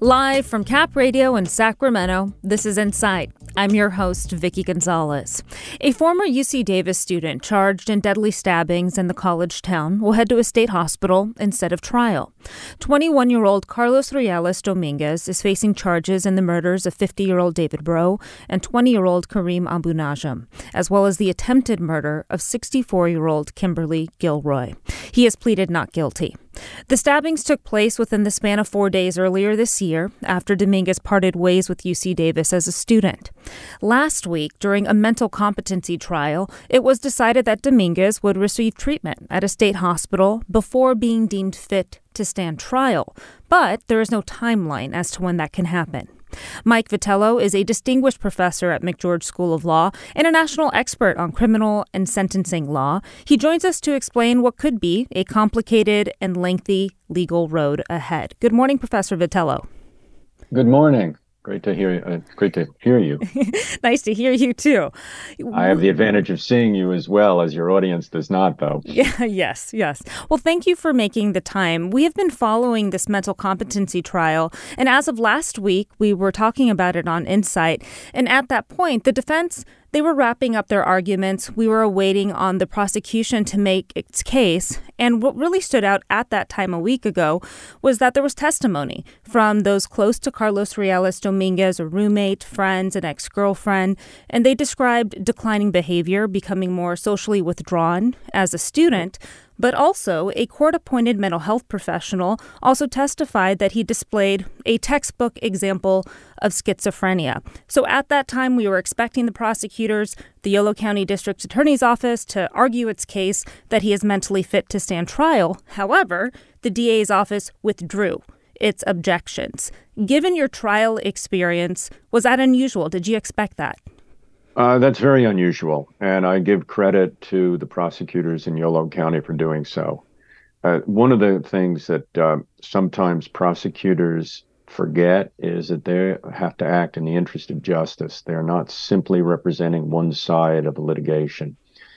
Live from Cap Radio in Sacramento, this is Insight. I'm your host, Vicky Gonzalez. A former UC Davis student charged in deadly stabbings in the college town will head to a state hospital instead of trial. 21-year-old Carlos Ruelas Dominguez is facing charges in the murders of 50-year-old David Breaux and 20-year-old Kareem Abu Najam, as well as the attempted murder of 64-year-old Kimberly Gilroy. He has pleaded not guilty. The stabbings took place within the span of 4 days earlier this year after Dominguez parted ways with UC Davis as a student. Last week, during a mental competency trial, it was decided that Dominguez would receive treatment at a state hospital before being deemed fit to stand trial. But there is no timeline as to when that can happen. Mike Vitello is a distinguished professor at McGeorge School of Law and a national expert on criminal and sentencing law. He joins us to explain what could be a complicated and lengthy legal road ahead. Good morning, Professor Vitello. Good morning. Great to hear you. Nice to hear you, too. I have the advantage of seeing you as well, as your audience does not, though. Yeah, yes. Well, thank you for making the time. We have been following this mental competency trial, and as of last week, we were talking about it on Insight. And at that point, the defense, they were wrapping up their arguments. We were awaiting on the prosecution to make its case. And what really stood out at that time a week ago was that there was testimony from those close to Carlos Ruelas Dominguez, a roommate, friends, an ex-girlfriend. And they described declining behavior, becoming more socially withdrawn as a student. But also, a court-appointed mental health professional also testified that he displayed a textbook example of schizophrenia. So at that time, we were expecting the prosecutors, the Yolo County District Attorney's Office, to argue its case that he is mentally fit to stand trial. However, the DA's office withdrew its objections. Given your trial experience, was that unusual? Did you expect that? That's very unusual, and I give credit to the prosecutors in Yolo County for doing so. One of the things that sometimes prosecutors forget is that they have to act in the interest of justice. They're not simply representing one side of a litigation.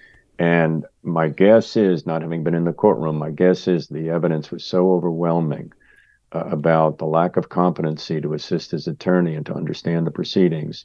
And my guess is, not having been in the courtroom, my guess is the evidence was so overwhelming about the lack of competency to assist his attorney and to understand the proceedings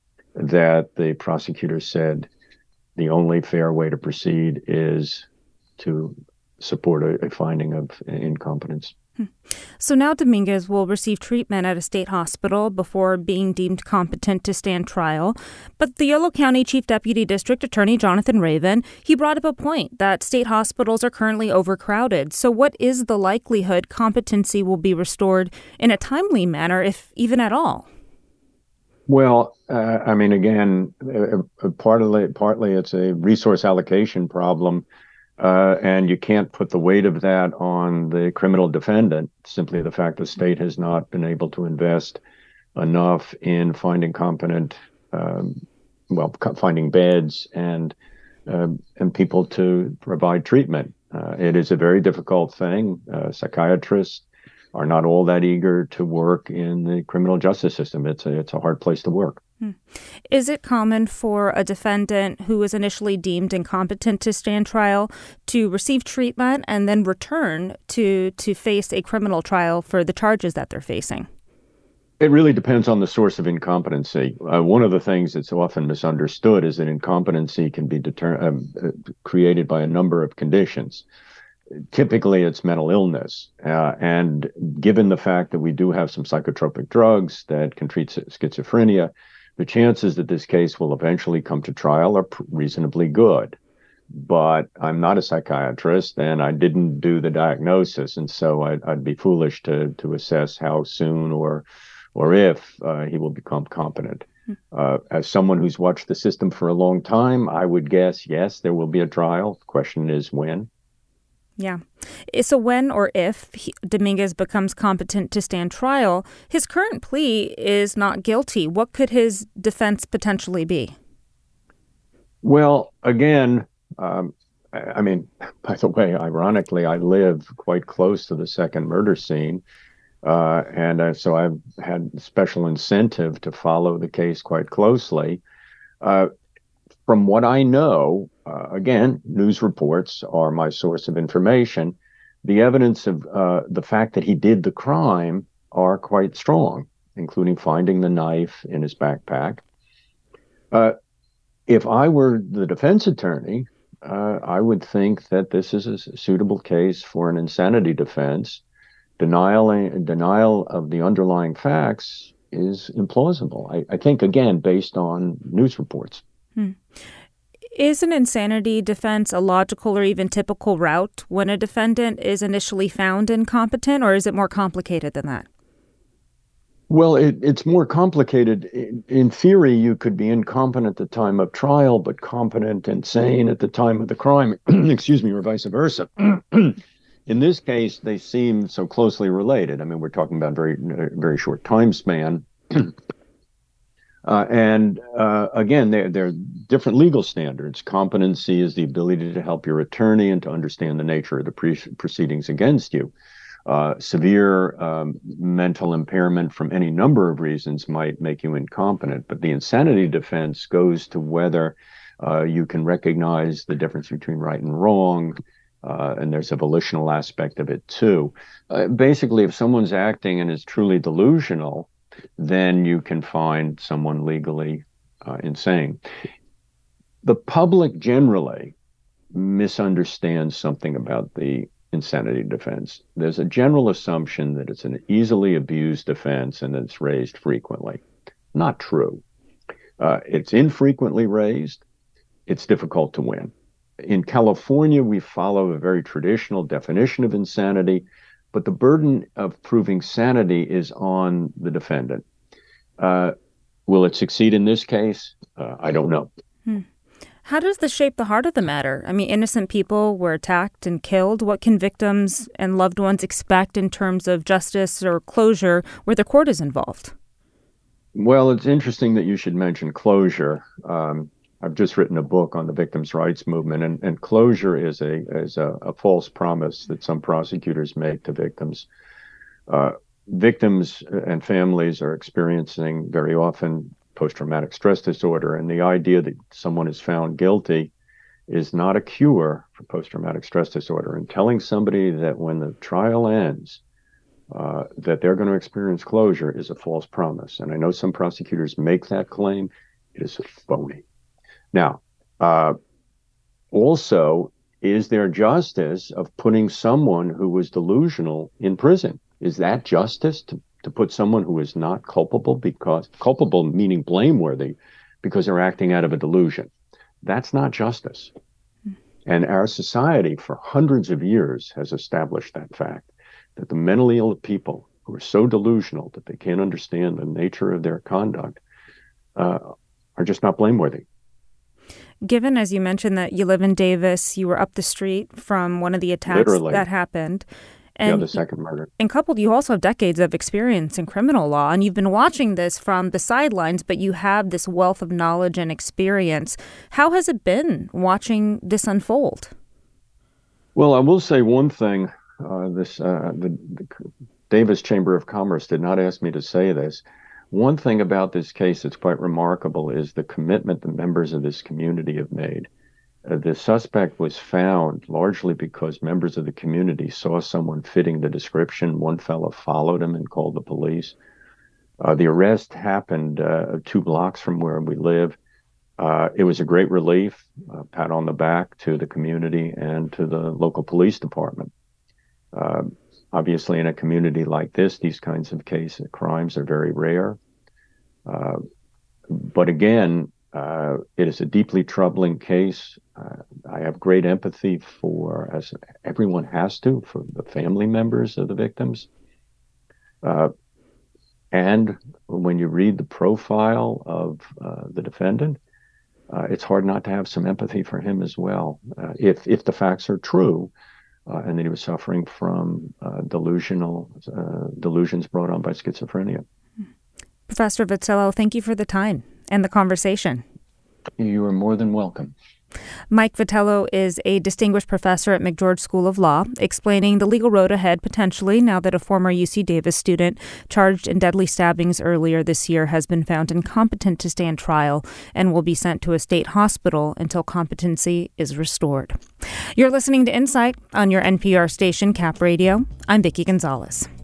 that the prosecutor said the only fair way to proceed is to support a finding of incompetence. So now Dominguez will receive treatment at a state hospital before being deemed competent to stand trial. But the Yolo County Chief Deputy District Attorney Jonathan Raven, he brought up a point that state hospitals are currently overcrowded. So what is the likelihood competency will be restored in a timely manner, if even at all? Well, again, partly it's a resource allocation problem, and you can't put the weight of that on the criminal defendant. Simply the fact the state has not been able to invest enough in finding competent, finding beds and people to provide treatment. It is a very difficult thing. Psychiatrists are not all that eager to work in the criminal justice system. It's a hard place to work. Is it common for a defendant who is initially deemed incompetent to stand trial to receive treatment and then return to face a criminal trial for the charges that they're facing? It really depends on the source of incompetency. One of the things that's often misunderstood is that incompetency can be created by a number of conditions. Typically, it's mental illness. And given the fact that we do have some psychotropic drugs that can treat schizophrenia, the chances that this case will eventually come to trial are reasonably good. But I'm not a psychiatrist, and I didn't do the diagnosis, and so I'd be foolish to assess how soon or if he will become competent. As someone who's watched the system for a long time, I would guess, yes, there will be a trial. The question is when. Yeah. So when or if Dominguez becomes competent to stand trial, his current plea is not guilty. What could his defense potentially be? Well, again, by the way, ironically, I live quite close to the second murder scene. So I've had special incentive to follow the case quite closely. From what I know, again, news reports are my source of information. The evidence of the fact that he did the crime are quite strong, including finding the knife in his backpack. If I were the defense attorney, I would think that this is a suitable case for an insanity defense. Denial of the underlying facts is implausible. I think, again, based on news reports. Is an insanity defense a logical or even typical route when a defendant is initially found incompetent, or is it more complicated than that? Well, it's more complicated. In theory, you could be incompetent at the time of trial, but competent and sane at the time of the crime, excuse me, or vice versa. In this case, they seem so closely related. I mean, we're talking about very short time span. Again, they're different legal standards. Competency is the ability to help your attorney and to understand the nature of the proceedings against you. Severe mental impairment from any number of reasons might make you incompetent, but the insanity defense goes to whether you can recognize the difference between right and wrong, and there's a volitional aspect of it too. Basically, if someone's acting and is truly delusional, then you can find someone legally insane. The public generally misunderstands something about the insanity defense. There's a general assumption that it's an easily abused defense and that it's raised frequently. Not true. It's infrequently raised. It's difficult to win. In California, we follow a very traditional definition of insanity, but the burden of proving sanity is on the defendant. Will it succeed in this case? I don't know. How does this shape the heart of the matter? I mean, innocent people were attacked and killed. What can victims and loved ones expect in terms of justice or closure where the court is involved? Well, it's interesting that you should mention closure. I've just written a book on the victims' rights movement, and closure is a false promise that some prosecutors make to victims. Victims and families are experiencing very often post-traumatic stress disorder, and the idea that someone is found guilty is not a cure for post-traumatic stress disorder. And telling somebody that when the trial ends, that they're going to experience closure is a false promise. And I know some prosecutors make that claim. It is phony. Now, also, is there justice of putting someone who was delusional in prison? Is that justice to put someone who is not culpable, because culpable meaning blameworthy, because they're acting out of a delusion? That's not justice. And our society for hundreds of years has established that fact, that the mentally ill people who are so delusional that they can't understand the nature of their conduct are just not blameworthy. Given, as you mentioned, that you live in Davis, you were up the street from one of the attacks Literally. That happened. And the second murder. And coupled, you also have decades of experience in criminal law, and you've been watching this from the sidelines, but you have this wealth of knowledge and experience. How has it been watching this unfold? Well, I will say one thing. The Davis Chamber of Commerce did not ask me to say this. One thing about this case that's quite remarkable is the commitment the members of this community have made. The suspect was found largely because members of the community saw someone fitting the description. One fellow followed him and called the police. The arrest happened 2 blocks from where we live. It was a great relief, a pat on the back to the community and to the local police department. Obviously, in a community like this, these kinds of crimes are very rare. But again, it is a deeply troubling case. I have great empathy for, as everyone has to, for the family members of the victims. And when you read the profile of the defendant, it's hard not to have some empathy for him as well. If the facts are true, and that he was suffering from delusions brought on by schizophrenia. Professor Vitiello, thank you for the time and the conversation. You are more than welcome. Mike Vitiello is a distinguished professor at McGeorge School of Law, explaining the legal road ahead potentially now that a former UC Davis student charged in deadly stabbings earlier this year has been found incompetent to stand trial and will be sent to a state hospital until competency is restored. You're listening to Insight on your NPR station, Cap Radio. I'm Vicki Gonzalez.